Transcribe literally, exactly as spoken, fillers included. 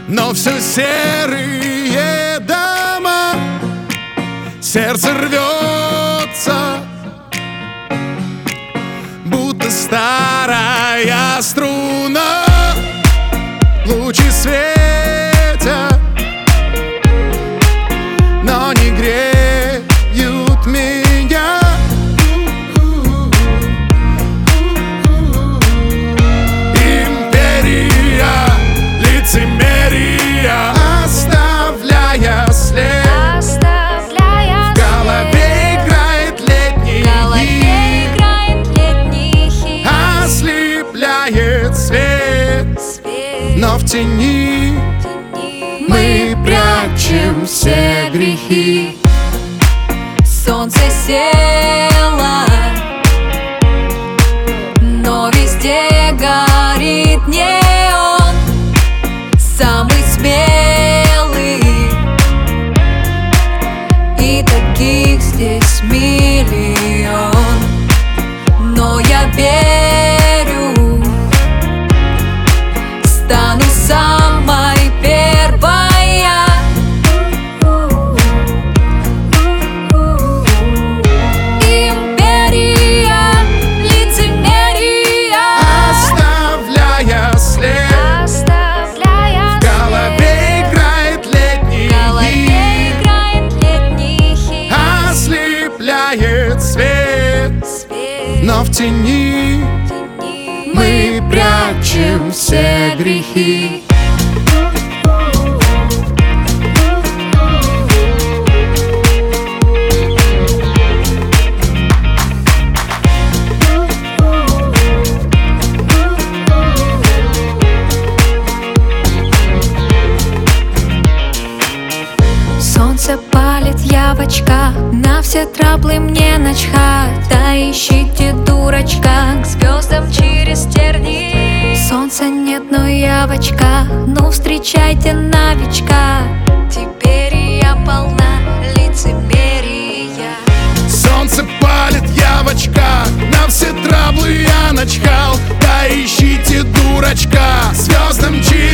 но все серые дома. Сердце рвется, будто старая струна. Лучи светят, но не греют меня. Империя лицемерия, оставляя след. Оставляя В голове играет летний хит, ослепляет свет, свет. но в тени мы прячем все грехи. Солнце село, но везде горит неон. Самый смелый, и таких здесь миллион. Но я верю, стану самой первая. Империя лицемерия, Оставляя след, оставляя в голове играет летний в голове хит, играет летний хит, ослепляет свет, свет. но в тени мы прячем все грехи. Солнце палит, я в очках, на все траблы мне начхать. Да ищите дурачка к звездам через тернии. Солнца нет, но я в очках, ну встречайте новичка. Теперь я полна лицемерия. Солнце палит, я в очках, на все траблы я начхал. Да ищите дурачка, звездам через